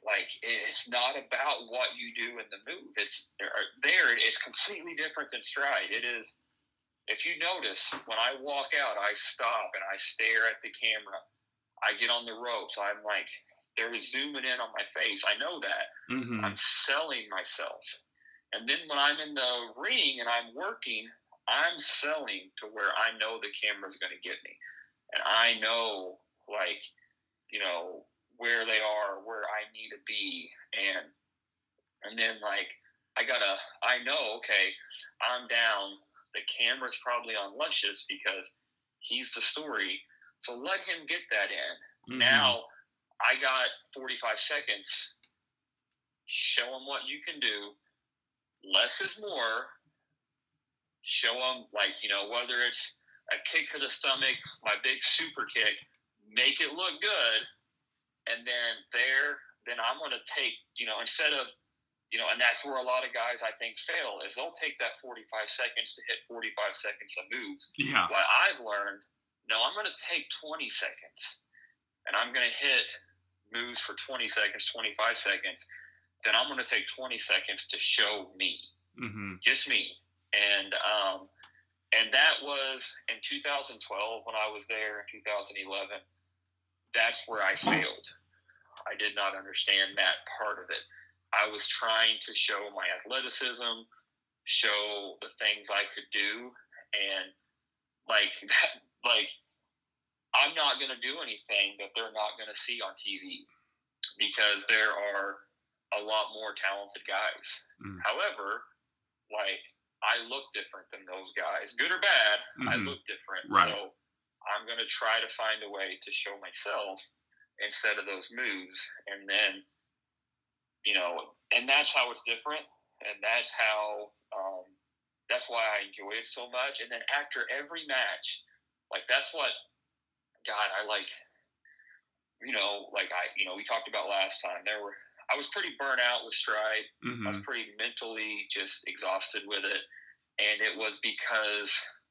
like, it's not about what you do in the move. It's completely different than stride. It is, if you notice, when I walk out, I stop and I stare at the camera. I get on the ropes. I'm like, they're zooming in on my face. I know that. Mm-hmm. I'm selling myself. And then when I'm in the ring and I'm working, I'm selling to where I know the camera's going to get me. And I know, like, you know, where they are, where I need to be. And then, like, I know, okay, I'm down. The camera's probably on Luscious because he's the story. So let him get that in. Mm-hmm. Now, I got 45 seconds. Show him what you can do. Less is more. Show them, like, you know, whether it's a kick to the stomach, my big super kick, make it look good. And then I'm going to take, you know, instead of, you know, and that's where a lot of guys, I think, fail, is they'll take that 45 seconds to hit 45 seconds of moves. Yeah. What I've learned, no, I'm going to take 20 seconds, and I'm going to hit moves for 20 seconds, 25 seconds. Then I'm going to take 20 seconds to show me. Mm-hmm. Just me. And that was in 2012 when I was there, in 2011. That's where I failed. I did not understand that part of it. I was trying to show my athleticism, show the things I could do, and like I'm not going to do anything that they're not going to see on TV because there are a lot more talented guys. Mm. However, like, I look different than those guys, good or bad. Mm-hmm. I look different. Right. So I'm going to try to find a way to show myself instead of those moves. And then, you know, and that's how it's different. And that's how, that's why I enjoy it so much. And then after every match, like, that's what, God, I like, you know, like we talked about last time, I was pretty burnt out with stride. Mm-hmm. I was pretty mentally just exhausted with it. And it was because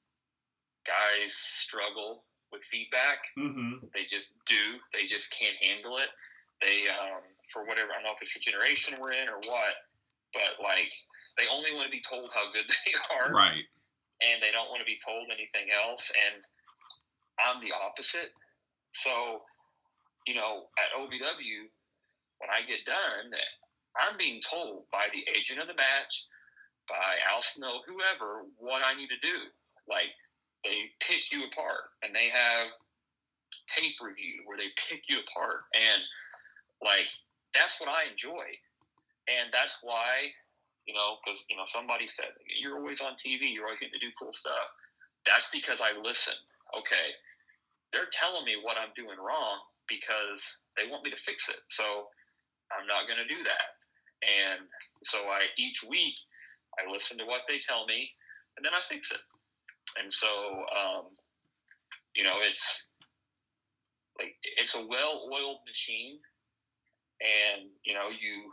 guys struggle with feedback. Mm-hmm. They just do. They just can't handle it. They, for whatever, I don't know if it's a generation we're in or what, but, like, they only want to be told how good they are. Right. And they don't want to be told anything else. And I'm the opposite. So, you know, at OVW, when I get done, I'm being told by the agent of the match, by Al Snow, whoever, what I need to do. Like, they pick you apart, and they have tape review where they pick you apart. And, like, that's what I enjoy. And that's why, you know, because, you know, somebody said, you're always on TV, you're always getting to do cool stuff. That's because I listen. Okay, they're telling me what I'm doing wrong because they want me to fix it. So I'm not going to do that. And so each week, I listen to what they tell me, and then I fix it. And so, you know, it's like, it's a well-oiled machine, and, you know, you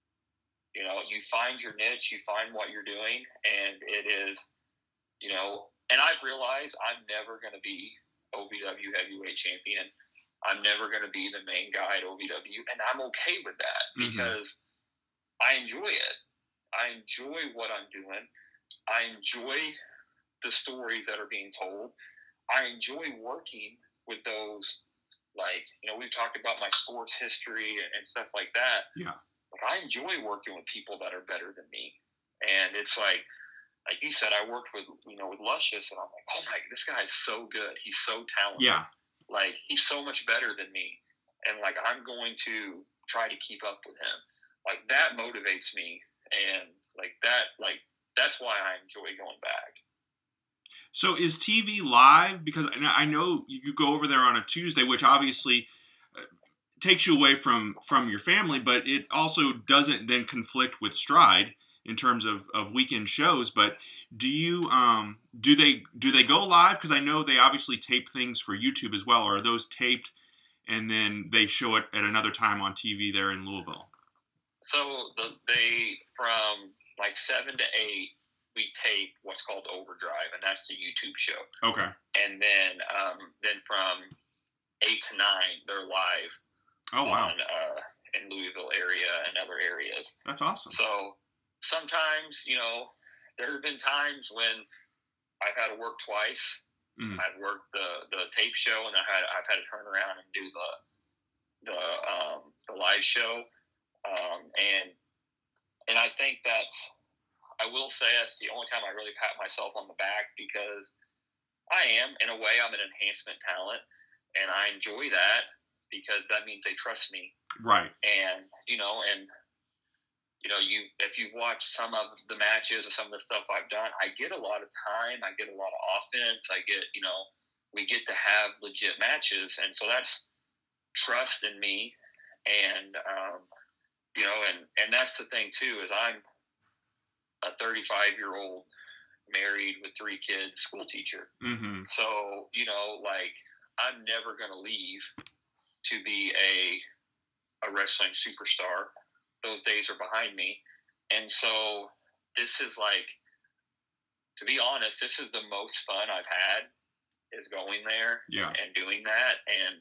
find your niche, you find what you're doing, and it is, you know, and I've realized I'm never going to be OVW heavyweight champion. I'm never going to be the main guy at OVW, and I'm okay with that because I enjoy it. I enjoy what I'm doing. I enjoy the stories that are being told. I enjoy working with those, like, you know, we've talked about my sports history and stuff like that. Yeah. But I enjoy working with people that are better than me. And it's like you said, I worked with, you know, with Luscious, and I'm like, oh my, this guy is so good. He's so talented. Yeah. Like, he's so much better than me. And, like, I'm going to try to keep up with him. Like, that motivates me. And, like, that's why I enjoy going back. So is TV live? Because I know you go over there on a Tuesday, which obviously takes you away from your family, but it also doesn't then conflict with Stride in terms of weekend shows. But do you do they go live? Because I know they obviously tape things for YouTube as well. Or are those taped and then they show it at another time on TV there in Louisville? So they from like 7 to 8, we tape what's called Overdrive, and that's the YouTube show. Okay. And then from 8 to 9, they're live. Oh wow! in Louisville area and other areas. That's awesome. So sometimes, there have been times when I've had to work twice. I've worked the tape show, and I've had to turn around and do the live show. And I think I will say that's the only time I really pat myself on the back, because in a way, I'm an enhancement talent, and I enjoy that because that means they trust me. Right. And, if you've watched some of the matches or some of the stuff I've done, I get a lot of time. I get a lot of offense. We get to have legit matches. And so that's trust in me. And, and that's the thing too, is I'm a 35-year-old married with 3 kids school teacher. Mm-hmm. So, I'm never going to leave to be a wrestling superstar. Those days are behind me. And so this is to be honest, this is the most fun I've had, is going there and doing that. And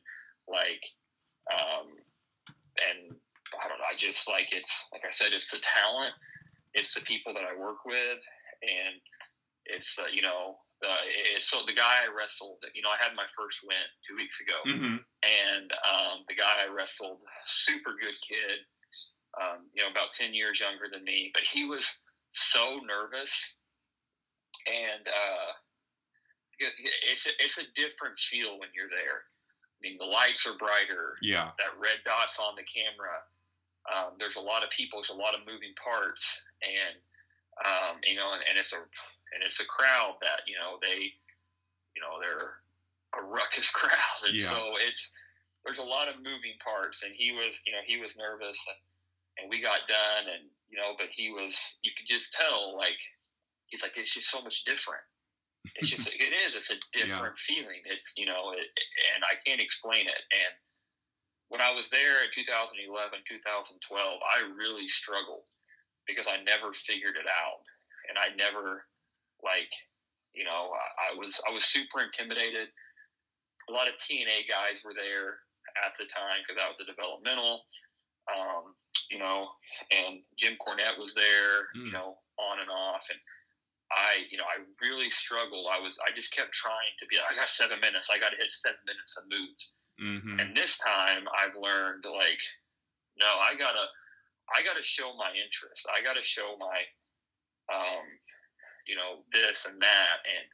and I don't know, I just it's, like I said, it's the talent, it's the people that I work with, and it's, so the guy I wrestled, I had my first win 2 weeks ago. Mm-hmm. And the guy I wrestled, super good kid, about 10 years younger than me, but he was so nervous. And it's a different feel when you're there. I mean, the lights are brighter. Yeah. That red dot's on the camera. There's a lot of people. There's a lot of moving parts, and it's a crowd that they're a ruckus crowd, and so there's a lot of moving parts. And he was nervous, and we got done, and but you could just tell, he's like, it's just so much different. It's just it's a different feeling. It's and I can't explain it. And when I was there in 2011, 2012, I really struggled because I never figured it out, and I never I was super intimidated. A lot of TNA guys were there at the time because I was a developmental, and Jim Cornette was there, on and off, and I really struggled. I just kept trying to be. I got 7 minutes. I got to hit 7 minutes of moves. Mm-hmm. And this time I've learned no, I gotta show my interest. I gotta show my, this and that, and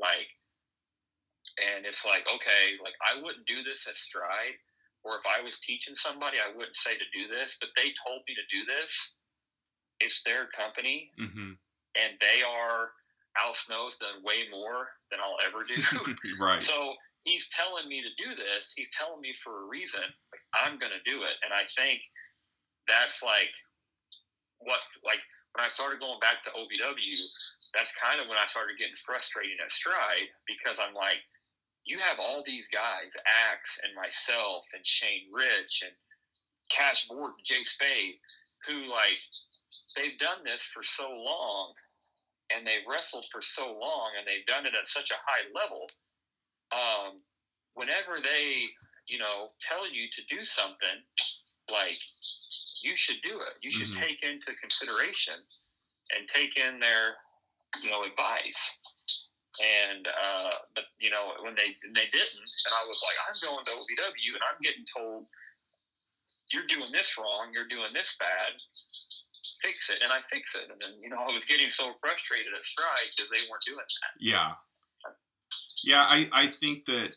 and it's okay, I wouldn't do this at Stride, or if I was teaching somebody, I wouldn't say to do this, but they told me to do this. It's their company. Mm-hmm. And Al Snow's done way more than I'll ever do. Right. So he's telling me to do this. He's telling me for a reason. I'm going to do it. And I think that's when I started going back to OVW, that's kind of when I started getting frustrated at Stride, because I'm you have all these guys, Axe and myself and Shane Rich and Cash Borden, Jay Spade, who they've done this for so long, and they've wrestled for so long, and they've done it at such a high level. Whenever they, tell you to do something, you should do it. You should Mm-hmm. take into consideration and take in their, advice. And, but, when they didn't, and I was I'm going to OVW, and I'm getting told, you're doing this wrong, you're doing this bad, fix it. And I fix it. And then, I was getting so frustrated at Stride because they weren't doing that. Yeah. Yeah, I think that,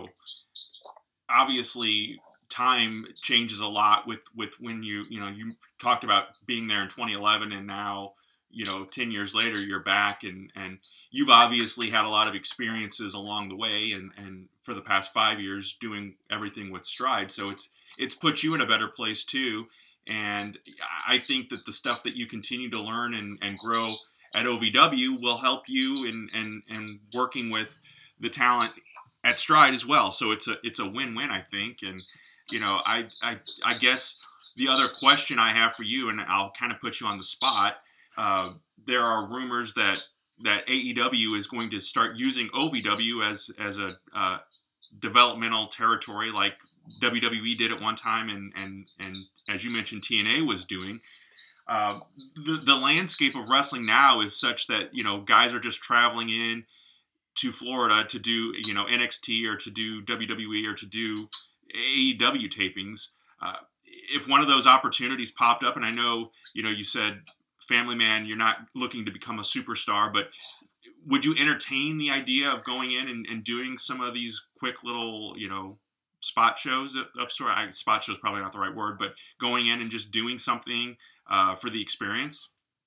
obviously time changes a lot with when you talked about being there in 2011, and now, 10 years later, you're back, and you've obviously had a lot of experiences along the way, and for the past 5 years doing everything with Stride. So it's put you in a better place too. And I think that the stuff that you continue to learn and grow at OVW will help you in working with the talent at Stride as well. So it's a win-win, I think. And, I guess the other question I have for you, and I'll kind of put you on the spot, there are rumors that AEW is going to start using OVW as a developmental territory, like WWE did at one time, and as you mentioned, TNA was doing. The landscape of wrestling now is such that, guys are just traveling in to Florida to do, NXT or to do WWE or to do AEW tapings. If one of those opportunities popped up, and I know, you said family man, you're not looking to become a superstar, but would you entertain the idea of going in and doing some of these quick little, spot shows spot show is probably not the right word, but going in and just doing something for the experience?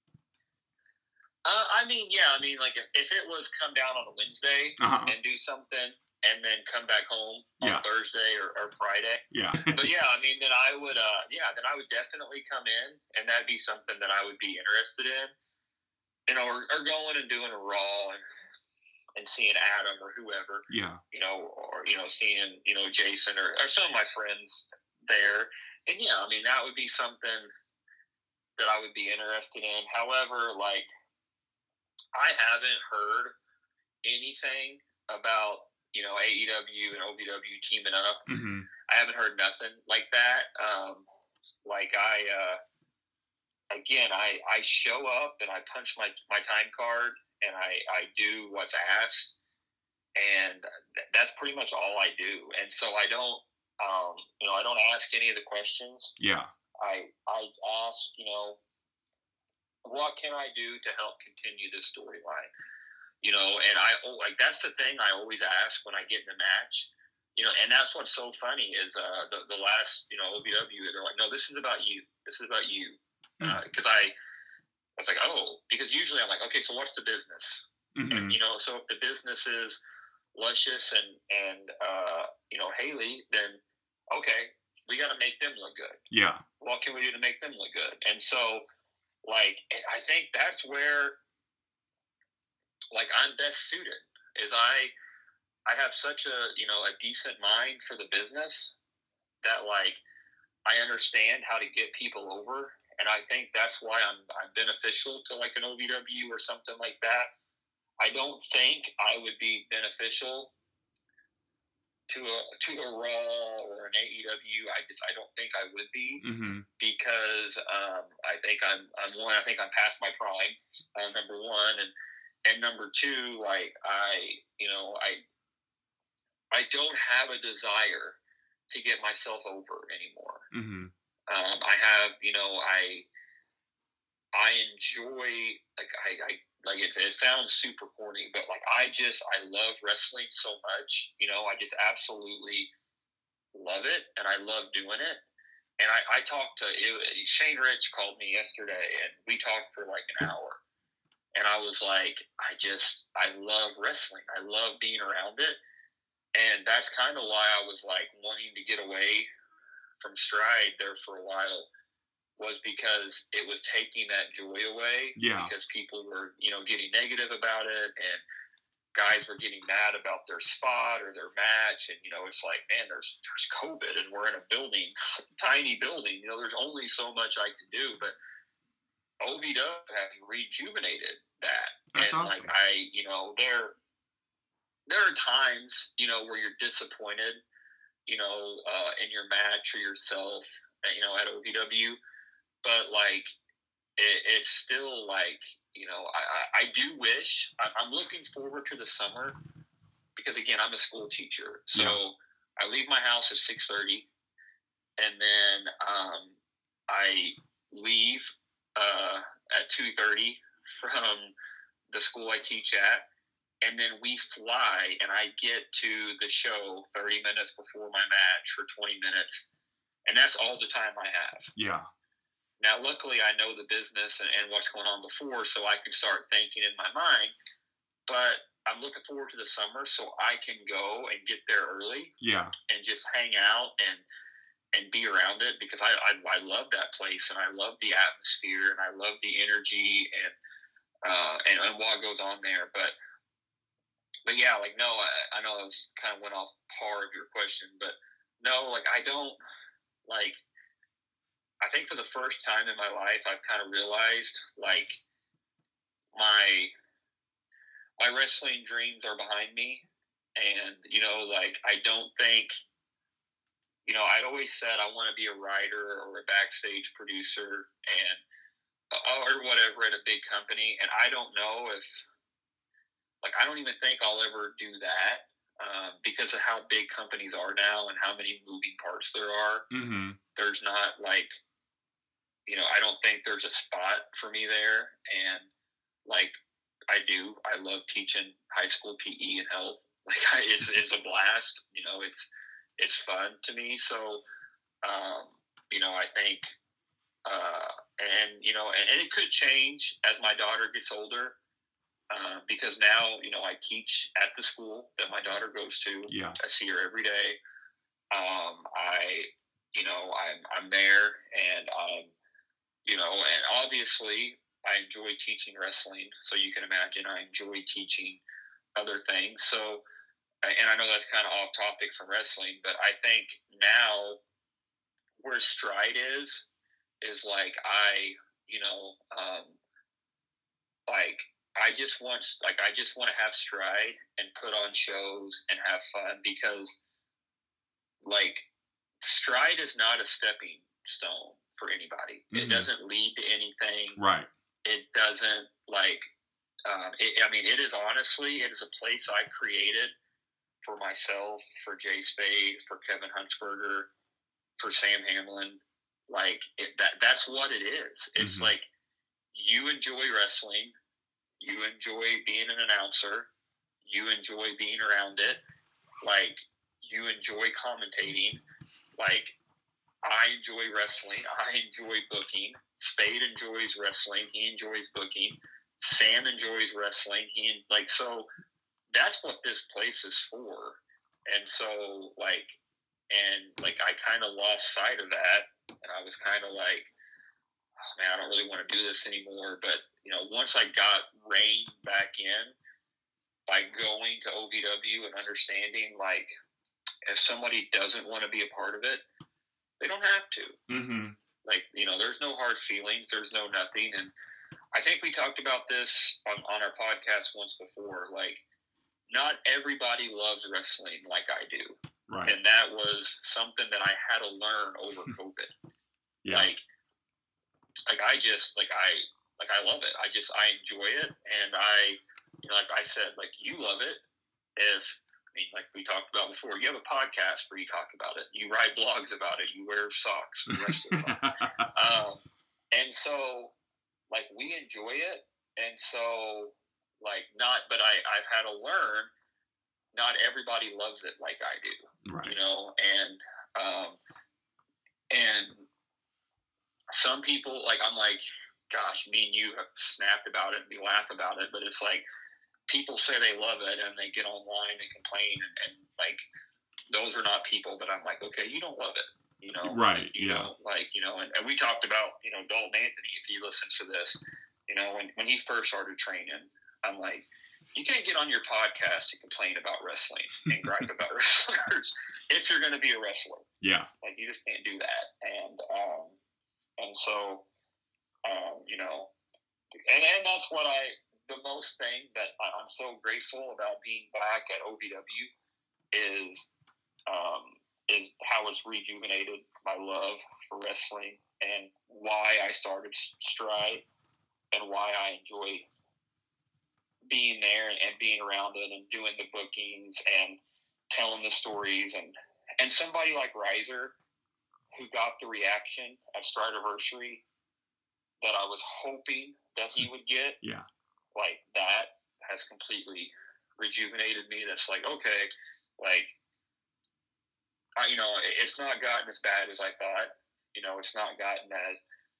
Like if it was come down on a Wednesday and do something and then come back home on Thursday or Friday. Yeah. But then I would, then I would definitely come in, and that'd be something that I would be interested in, or going and doing a Raw and seeing Adam or whoever, or seeing, Jason or some of my friends there. And that would be something that I would be interested in. However, like, I haven't heard anything about, AEW and OVW teaming up. Mm-hmm. I haven't heard nothing like that. I show up and I punch my time card and I do what's asked, and that's pretty much all I do. And so I don't, I don't ask any of the questions. Yeah. I ask, what can I do to help continue this storyline? And that's the thing I always ask when I get in a match. And that's what's so funny is the last, OVW, they're like, no, this is about you. This is about you. Because I was like, because usually I'm like, okay, so what's the business? Mm-hmm. And, so if the business is Luscious and Haley, then okay, we got to make them look good. Yeah. What can we do to make them look good? And so, like, I think that's where, like, I'm best suited. Is I have such a decent mind for the business that, like, I understand how to get people over, and I think that's why I'm beneficial to, like, an OVW or something like that. I don't think I would be beneficial to a Raw or an AEW. I don't think I would be, because I think I'm past my prime. Number one, and number two, like I don't have a desire to get myself over anymore. Mm-hmm. I have, I enjoy, like, it sounds super corny, but like I love wrestling so much. I just absolutely love it, and I love doing it. And I talked to Shane Rich called me yesterday, and we talked for like an hour. And I was like, I love wrestling. I love being around it. And that's kind of why I was like wanting to get away from Stride there for a while, was because it was taking that joy away. Yeah. Because people were, getting negative about it, and guys were getting mad about their spot or their match. And, it's like, man, there's COVID and we're in a building, tiny building. There's only so much I can do. But OVW has rejuvenated that. That's and awesome. Like there are times, where you're disappointed, in your match or yourself, at OVW, but like, it's still like, I do wish, I'm looking forward to the summer, because again, I'm a school teacher. So I leave my house at 6:30, and then, I leave, at 2:30 from the school I teach at, and then we fly, and I get to the show 30 minutes before my match for 20 minutes, and that's all the time I have. Yeah. Now, luckily, I know the business and what's going on before, so I can start thinking in my mind, but I'm looking forward to the summer so I can go and get there early. Yeah. And just hang out and be around it, because I love that place, and I love the atmosphere, and I love the energy and what goes on there. But yeah, like, no, I know I was kind of went off par of your question, but no, like, I don't, like, I think for the first time in my life, I've kind of realized, like, my wrestling dreams are behind me, and, like, I don't think I'd always said I want to be a writer or a backstage producer and or whatever at a big company. And I don't know if, I don't even think I'll ever do that because of how big companies are now and how many moving parts there are. Mm-hmm. There's not I don't think there's a spot for me there. And I love teaching high school PE and health. It's a blast. It's fun to me. So, I think, and it could change as my daughter gets older, because now, I teach at the school that my daughter goes to. Yeah. I see her every day. I'm there, and and obviously I enjoy teaching wrestling. So you can imagine I enjoy teaching other things. So, and I know that's kind of off topic from wrestling, but I think now where Stride is I just want to have Stride and put on shows and have fun, because Stride is not a stepping stone for anybody. Mm-hmm. It doesn't lead to anything. Right. It doesn't it is honestly, it is a place I created for myself, for Jay Spade, for Kevin Huntsberger, for Sam Hamlin. That's what it is. It's mm-hmm. You enjoy wrestling, you enjoy being an announcer, you enjoy being around it, you enjoy commentating. I enjoy wrestling, I enjoy booking. Spade enjoys wrestling, he enjoys booking. Sam enjoys wrestling, so that's what this place is for. And so I kind of lost sight of that, and I was kind of oh man, I don't really want to do this anymore. But once I got reined back in by going to OVW and understanding if somebody doesn't want to be a part of it, they don't have to. Mm-hmm. There's no hard feelings, there's no nothing. And I think we talked about this on our podcast once before. Not everybody loves wrestling like I do. Right. And that was something that I had to learn over COVID. Yeah. I love it. I enjoy it. And like I said, you love it. Like we talked about before, you have a podcast where you talk about it. You write blogs about it. You wear socks. And so, we enjoy it. And so, but I've had to learn, not everybody loves it like I do. Right. And some people, I'm gosh, me and you have snapped about it and we laugh about it, but it's people say they love it and they get online and complain and those are not people that I'm okay, you don't love it, right? You don't and we talked about Dalton Anthony, if he listens to this, when he first started training, I'm you can't get on your podcast and complain about wrestling and gripe about wrestlers if you're going to be a wrestler. Yeah, you just can't do that. And so and that's what the most thing that I'm so grateful about being back at OVW is how it's rejuvenated my love for wrestling and why I started Stride and why I enjoy being there and being around it and doing the bookings and telling the stories and somebody like Riser, who got the reaction at Stridiversary that I was hoping that he would get. Yeah. That has completely rejuvenated me. That's okay, it's not gotten as bad as I thought. It's not gotten as,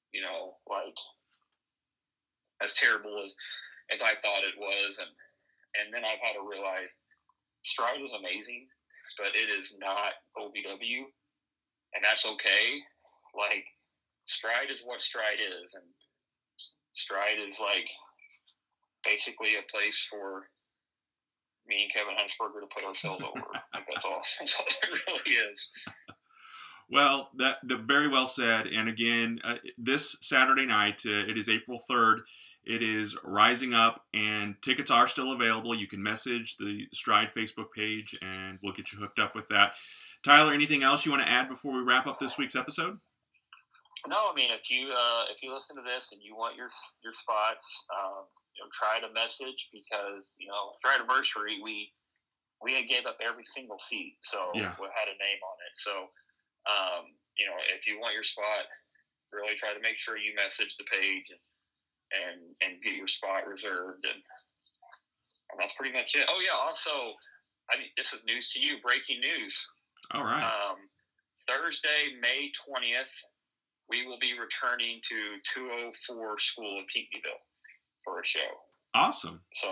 as terrible as I thought it was. And then I've had to realize Stride is amazing, but it is not OVW, and that's okay. Stride is what Stride is, and Stride is basically a place for me and Kevin Huntsberger to put ourselves over. That's all it really is. Well, that very well said. And again, this Saturday night, it is April 3rd. It is Rising Up, and tickets are still available. You can message the Stride Facebook page, and we'll get you hooked up with that. Tyler, anything else you want to add before we wrap up this week's episode? No, I mean, if you listen to this and you want your spots, try to message, because for our anniversary we gave up every single seat, so we had a name on it. So if you want your spot, really try to make sure you message the page and get your spot reserved, and that's pretty much it. Oh yeah, also, this is news to you. Breaking news. All right. Thursday, May 20th. We will be returning to 204 School in Pinckneyville for a show. Awesome. So,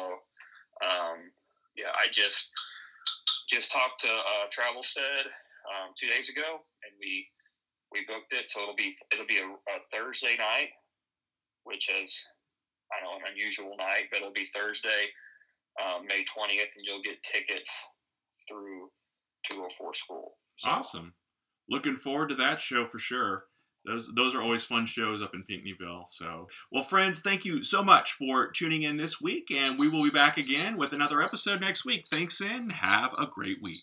I just talked to Travelstead 2 days ago, and we booked it. So it'll be a Thursday night, which is, I know, an unusual night, but it'll be Thursday, May 20th, and you'll get tickets through 204 School. So. Awesome. Looking forward to that show for sure. Those are always fun shows up in Pinckneyville. So, well, friends, thank you so much for tuning in this week, and we will be back again with another episode next week. Thanks, and have a great week.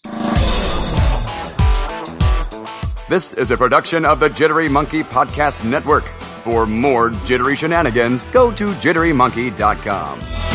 This is a production of the Jittery Monkey Podcast Network. For more jittery shenanigans, go to jitterymonkey.com.